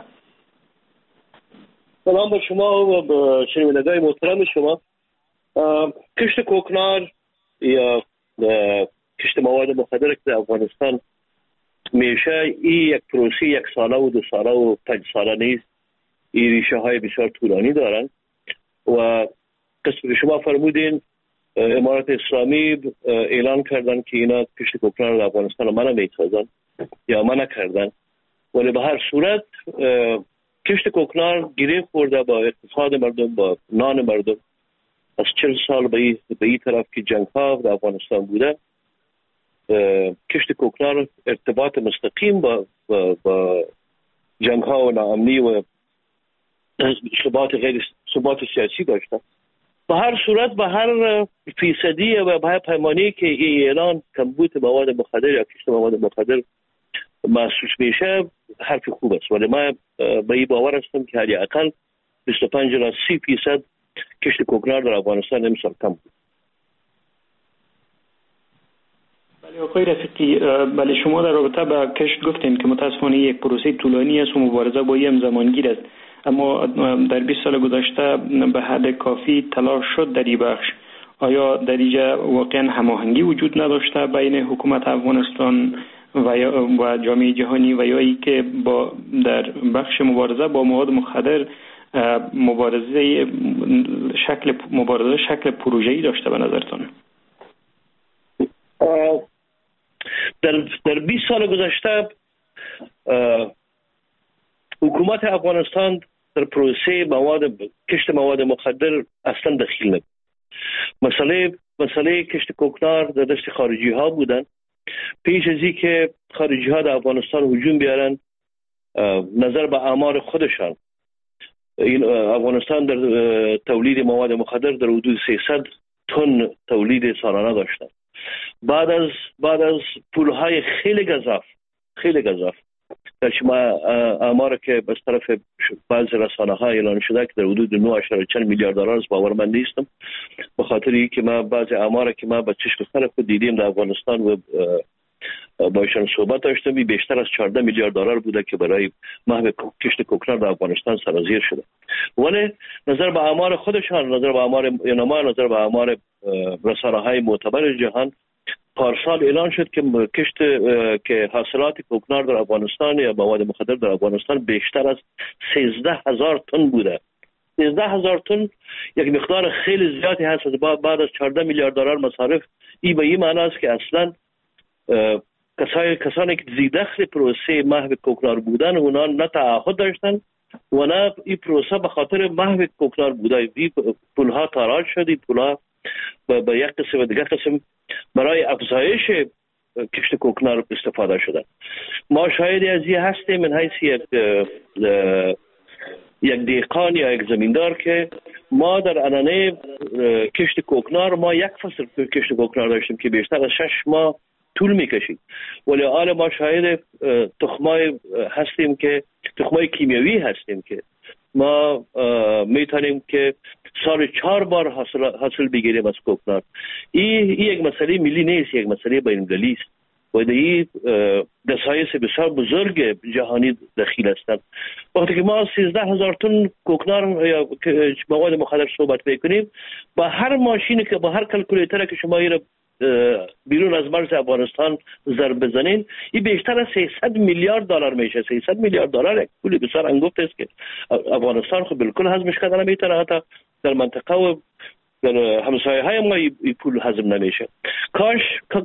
سلام با شما و با شنوندگان محترم شما. کشت کوکنار یا کشت مواد مخدر در افغانستان میشه یک پروسه 1 ساله و 2 ساله و 5 ساله نیست. این ریشه های بسیار طولانی دارند و قسم که شما فرمودین امارات اسلامی اعلان کردن که اینا کشت کوکنار در افغانستان منع میسازن یا منع کردن، ولی به هر صورت کشت کوکنار گره خورده با اقتصاد مردم، با نان مردم. از 40 سال به این طرف که جنگ ها در افغانستان بوده، کشت کوکنار ارتباط مستقیم با جنگ ها و ناامنی و ثبات سیاسی داشته. به هر صورت به هر فیصدی و به هر پیمانی که این اعلان کمبود مواد مخدر یا کشت مواد مخدر محسوس میشه حرف خوب است، ولی من به این باور هستم که حداقل 25 الی 30% کشت کوکنار در افغانستان امسال کم بود. بله آقای رفیقی، بله شما در رابطه با کشت گفتین که متاسفانه یک پروسه طولانی است و مبارزه با این زمانگیر است، اما در 20 سال گذشته به حد کافی تلاش شد در این بخش. آیا در اینجا واقعا هماهنگی وجود نداشته بین حکومت افغانستان و جامعه جهانی و یا ای که در بخش مبارزه با مواد مخدر مبارزه شکل پروژه‌ای داشته به نظرتان؟ در 20 سال گذشته حکومت افغانستان در پروسه کشت مواد مخدر اصلا دخیل نبود. مسئله کشت کوکنار در دست خارجی ها بودن. پیش از این که خارجی ها در افغانستان هجوم بیارن، نظر به اعمار خودشان افغانستان در تولید مواد مخدر در حدود 300 تن تولید سالانه داشتن. بعد از پولهای خیلی گزاف در شما اعمار که از طرف بعض رسانه ها اعلان شده که در حدود 9.4 میلیارد دلار است، باور من نیستم، به خاطر اینکه ما بعض اعمار که ما با چشم سر خود دیدیم در افغانستان و باشون صحبت داشتم، بیشتر از 14 میلیارد دلار بوده که برای محو کشت کوکنار در افغانستان سرازیر شده. ولی نظر به اعمار خودشان، نظر به اعمار اینما، نظر به اعمار رسانه های معتبر جهان، پارسال اعلان شد که حاصلات کوکنار در افغانستان یا مواد مخدر در افغانستان بیشتر از 13,000 تن بوده. 13,000 تن یک مقدار خیلی زیادی هست. بعد از 14 میلیارد دلار مصارف، این به این معنی است که اصلا کسانی که زیدخل پروسه محو کوکنار بودن اونا نه تعهد داشتن و نه این پروسه به خاطر محو کوکنار بوده. این پولها تاراج شد، این پولها به یک قسم و دیگر قسم برای افزایش کشت کوکنار استفاده شده. ما شاهد از این هستیم من حیث یک دهقان یا یک زمیندار که ما در انانه کشت کوکنار ما یک فصل کشت کوکنار داشتیم که بیشتر از 6 ماه طول میکشید، ولی حال ما شاهد تخمای هستیم که تخمای کیمیایی هستیم که ما میتونیم که سال 4 بار حاصل بگیریم از کوکنار. این یک مسئله ملی نیست، یک مسئله بین‌المللی است و این دستایس بسیار بزرگ جهانی دخیل هستند. وقتی که ما 13,000 تن کوکنار یا مواد مخدر صحبت میکنیم، با هر ماشینی که با هر کلکولیتر که شما بیرون از مرز افغانستان ضرب بزنین، این بیشتر از 300 میلیارد دلار میشه. 300 میلیارد دلار یک پول بسیار انگفت است که افغانستان خود بالکل هضمش کردن نمیتونه. حتی در منطقه و در همسایه های ما این پول هضم نمیشه. کاش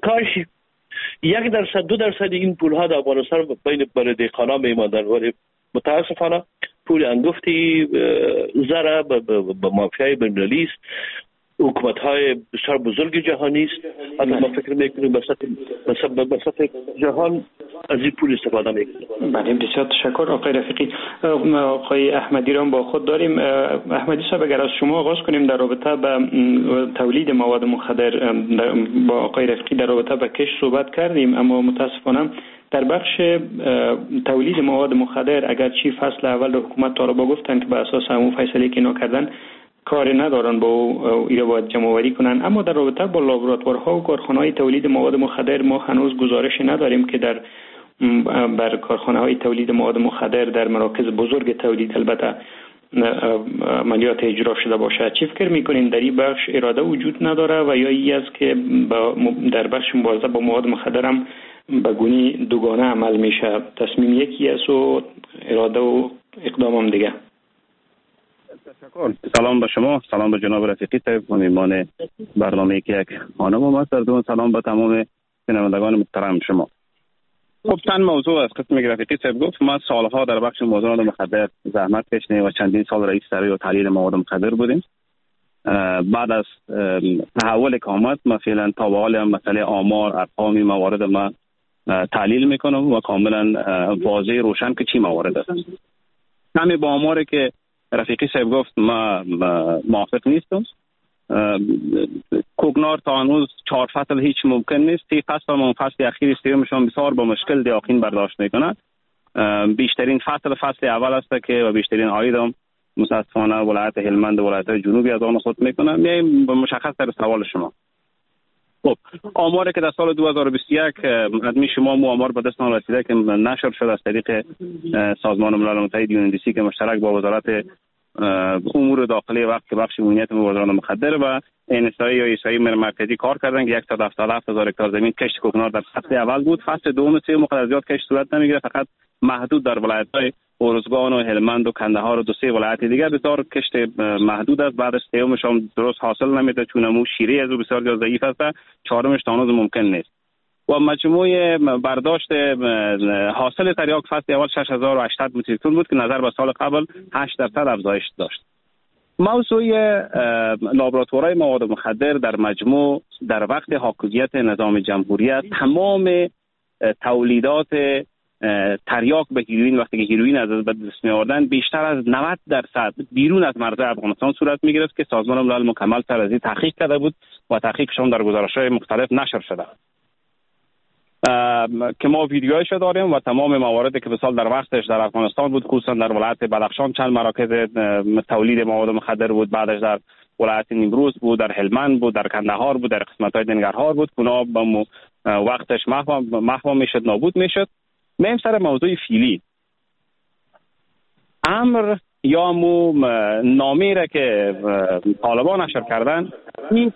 1% 2% این پول ها در افغانستان بین برای دهقانا میماندن، ولی متاسفانه پول انگفتی زره به مافیای بین‌المللی است، حکومت های بسیار بزرگ جهانی است. حتی ما فکر میکنیم به سطح جهان از این پول استفاده میکنیم. بله، بسیار تشکر آقای رفیقی. آقای احمدی را با خود داریم. احمدی صاحب، اگر از شما آغاز کنیم در رابطه با تولید مواد مخدر. با آقای رفیقی در رابطه با کشت صحبت کردیم، اما متاسفانه در بخش تولید مواد مخدر اگرچه فصل اول حکومت طالبا گفتن که به اساس همون فیصله که اینا کردن کاری ندارن با اینا باید جمع آوری کنن، اما در رابطه با لابراتوارها و کارخانه‌های تولید مواد مخدر ما هنوز گزارش نداریم که بر کارخانه‌های تولید مواد مخدر در مراکز بزرگ تولید البته عملیات اجرا شده باشه. چی فکر میکنین در این بخش اراده وجود نداره و یا ای است که در بخش مبارزه با مواد مخدر هم به گونه دوگانه عمل میشه؟ تصمیم یکی است و اراده و اقدام هم دیگه. تشکر. سلام به شما، سلام به جناب رفیقی صاحب، میهمان برنامه که یک خانم هم هست. در سلام به تمام شنوندگان محترم شما. خب چند موضوع از قسم رفیقی صاحب گفت. ما سالها در بخش موضوعات مخدر زحمت کشیدیم و چندین سال رئیس سری و تحلیل مواد مخدر بودیم. بعد از تحول که آمد ما فعلا تا به حال مسئله آمار ارقام موارد ما تحلیل میکنم و کاملا واضح روشن که چی موارد است. همین با آماری که رفیقی صاحب گفت ما موافق نیستم. کوکنار تا هنوز 4 فصل هیچ ممکن نیست. 3 فصل و فصل اخیر سیومشان بسیار با مشکل دیاقین برداشت میکنند. بیشترین فصل اول است که و بیشترین عاید هم متاسفانه ولایت هلمند و ولایت جنوبی از آن خود میکنند. میایم به مشخص در سوال شما. خب آماری که در سال 2021 ادمی شما آمار به دست ما رسیده که نشر شد از طریق سازمان ملل متحد UNODC که مشترک با وزارت امور داخلی وقت که بخش امنیت مواد مخدر و NSA یا ایسایی مرکزی کار کردن که 177,000 هکتار زمین کشت کوکنار در فصل اول بود. فصل دوم و سوم مقدار زیاد کشت صورت نمیگیره، فقط محدود در ولایت‌های ارزگان و هلمند و کندهار و 2-3 ولایت دیگر بسیار کشت محدود است. بعدش سومش هم درست حاصل نمیده چون مو شیره از بسیار زیاد ضعیف است. چهارمش تا هنوز ممکن نیست. و مجموع برداشت حاصل تریاک فصل اول 6800 متر تن بود که نظر به سال قبل 8% افزایش داشت. موضوع لابراتوارهای مواد مخدر در مجموع در وقت حاکمیت نظام جمهوریت تمام تولیدات تریاک به هیروئین وقتی که هیروئین از دست می آوردن بیشتر از 90% بیرون از مرز افغانستان صورت می گرفت که سازمان ملل مکمل سر از این تحقیق کرده بود و تحقیقشون در گزارش‌های مختلف نشر شده که ما ویدیوهایش داریم و تمام مواردی که مثال در وقتش در افغانستان بود، خصوصا در ولایت بدخشان چند مراکز تولید مواد مخدر بود، بعدش در ولایت نیمروز بود، در هلمند بود، در کندهار بود، در قسمت‌های ننگرهار بود. اونا به وقتش محو میشد، نابود میشد. میم سر موضوع فیلی امر یا نامه را که طالبان نشر کردن این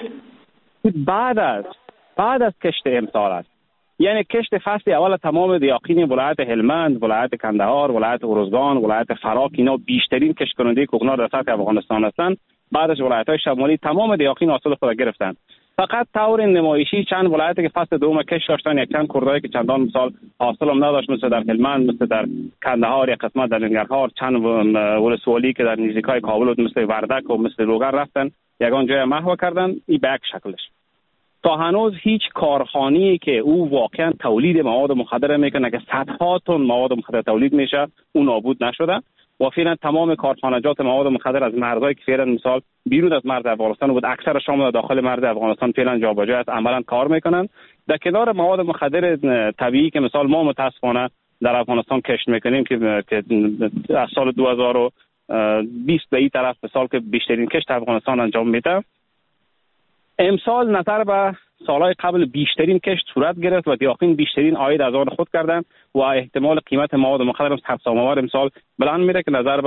بعد از کشت امسال است. یعنی کشت فصل اول تمام دیاقین ولایت هلمند، ولایت کندهار، ولایت ارزگان، ولایت فراک اینا بیشترین کشت کننده کوکنار در سطح افغانستان هستند. بعدش ولایت‌های شمالی تمام دیاقین حاصل خود گرفتند. فقط طور نمایشی چند ولایتی که فصل دوم کشت داشتن، یک چند کردایی که چندان مثال حاصل هم نداشت، مثل در هلمند، مثل در کندهار، یک قسمت در ننگرهار، چند ولسوالی که در نزدیکای کابل بود مثل وردک و مثل لوگر رفتن یگان جای محو کردن. این به یک شکلش تا هنوز هیچ کارخانه‌ای که او واقعا تولید مواد مخدر میکنه که صدها تن مواد مخدر تولید میشه اون نابود نشده و فعلا تمام کارخانجات مواد مخدر از مرزهای که فعلا مثال بیرون از مرز افغانستان بود اکثر شامل داخل مرز افغانستان فعلا جابجا است، عملا کار میکنن. در کنار مواد مخدر طبیعی که مثال ما متاسفانه در افغانستان کشت میکنیم که از سال 2020 به این طرف مثال که بیشترین کشت افغانستان انجام میده، امسال نظر به سالهای قبل بیشترین کشت صورت گرفت و دیاقین بیشترین عاید از آن خود کردن و احتمال قیمت مواد مخدر هم سرسام‌آور امسال بلند میره که نظر به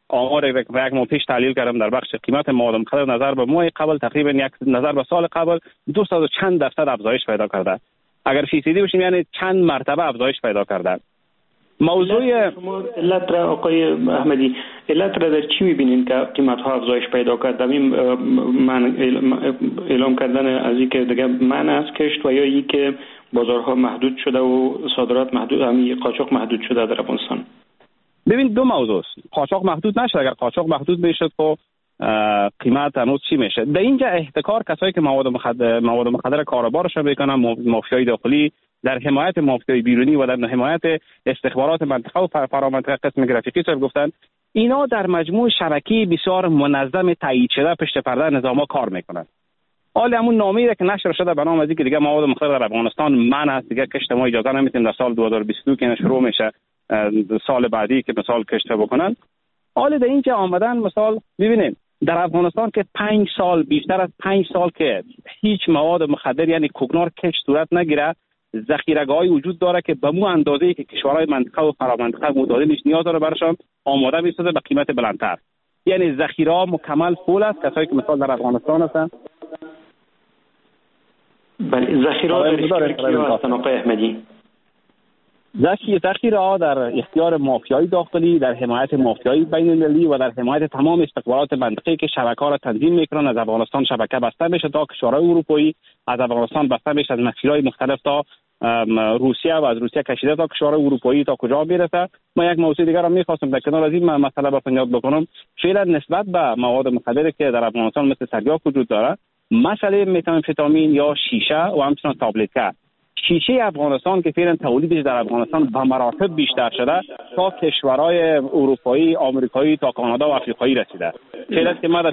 آمار یک ماه پیش تحلیل کردم در بخش قیمت مواد مخدر نظر به ماه قبل تقریبا نظر به سال قبل 200 و چند درصد افزایش پیدا کرده. اگر فیصدی باشیم یعنی چند مرتبه افزایش پیدا کرده. موضوع شما علت را آقای احمدی علت را در چی می‌بینید که قیمت ها افزایش پیدا کرده؟ من اعلام کردن از اینکه دیگه منع از کشت و یا اینکه بازارها محدود شده و صادرات محدود، قاچاق محدود شده در افغانستان. ببین دو موضوع است. قاچاق محدود نشه. اگر قاچاق محدود بشه تو قیمت هنوز چی میشه؟ در اینجا احتکار کسایی که مواد مخدر کاروبارش میکنن، مافیای داخلی در حمایت مافیای بیرونی و در حمایت استخبارات منطقه و فرامنطقه قسم گرافیکی صاحب گفتن، اینا در مجموع شبکه بسیار منظم تایید شده پشت پرده نظاما کار میکنن. حالا همون نامه‌ای که نشر شده به نام از اینکه دیگه مواد مخدر در افغانستان منع است، دیگه کشت ما اجازه نمیدیم در سال 2022 که شروع میشه، سال بعدی که مثال کشت بکنن. حالا در اینجا آمدن مثال ببینید در افغانستان که 5 سال بیشتر از 5 سال که هیچ مواد مخدر یعنی کوکنار کشت صورت نگیره، ذخیره‌های وجود داره که به مو اندازه‌ای که کشورهای منطقه و فرامنطقه متعادلش نیاز داره برشان آماده می‌سازه به قیمت بلندتر. یعنی ذخیره مکمل فول است. کسایی که مثال در افغانستان هستن بله ذخیره در هستن آقای احمدی. ذخیره در اختیار مافیای داخلی، در حمایت مافیای بین‌المللی و در حمایت تمام استخبارات منطقه‌ای که شبکه‌ها را تنظیم می‌کنند. از افغانستان شبکه بسته میشه تا کشورهای اروپایی، از افغانستان بسته میشه از مسیرهای مختلف تا روسیه و از روسیه کشیده تا کشورهای اروپایی تا کجا میرسه. ما یک موضوع دیگر را می‌خواستم در کنار از این مسئله بپنجاب بکنم. فعلا نسبت به مواد مخدری که در افغانستان مثل سریاک وجود داره، مسئله متامفتامین یا شیشه و همچنین تابلت‌ها، شیشه افغانستان که فعلا تولیدش در افغانستان به مراتب بیشتر شده تا کشورهای اروپایی، آمریکایی تا کانادا و افریقایی رسیده. فعلا که ما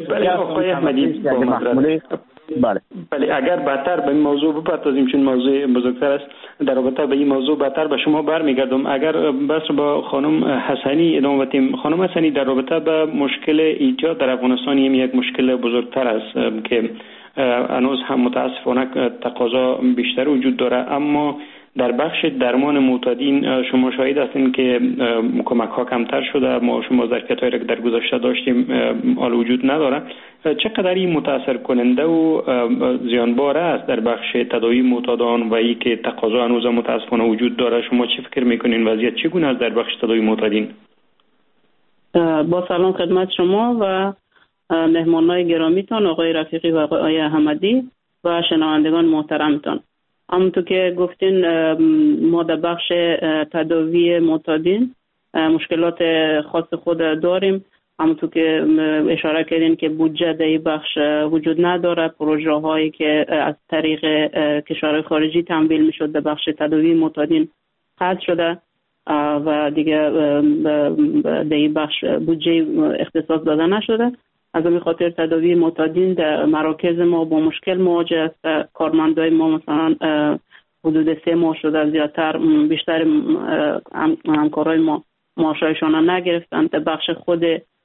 بله اگر بهتر به این موضوع بپردازیم چون موضوع بزرگتر است، در رابطه به این موضوع بهتر به شما برمیگردم. اگر بس با خانم حسنی ادامه بدیم. خانم حسنی در رابطه به مشکل ایجاد در افغانستان یک مشکل بزرگتر است که هنوز هم متاسفانه تقاضا بیشتر وجود داره، اما در بخش درمان معتادین شما شاهد هستین که کمک ها کمتر شده. ما شما ظرفیت‌هایی را که در گذشته داشتیم حال وجود نداره. چقدر این متاثر کننده و زیانبار است در بخش تداوی معتادان و ای که تقاضا هنوز متاسفانه وجود داره؟ شما چی فکر میکنین؟ وضعیت چگونه است در بخش تداوی معتادین؟ با سلام خدمت شما و مهمانای گرامیتان آقای رفیقی و آقای احمدی و شنوندگان محترمتان. همونطور که گفتین ما در بخش تداوی معتادین مشکلات خاص خود داریم. همونطور که اشاره کردین که بودجه در این بخش وجود نداره. پروژه هایی که از طریق کشورهای خارجی تمویل میشد در بخش تداوی معتادین قطع شده و دیگه در این بخش بودجه اختصاص داده نشده. از همین خاطر تداوی معتادین در مراکز ما با مشکل مواجه است. کارمندای ما مثلا حدود 3 ماه شده زیادتر بیشتر همکارای ما معاشایشان نگرفتند. در بخش خود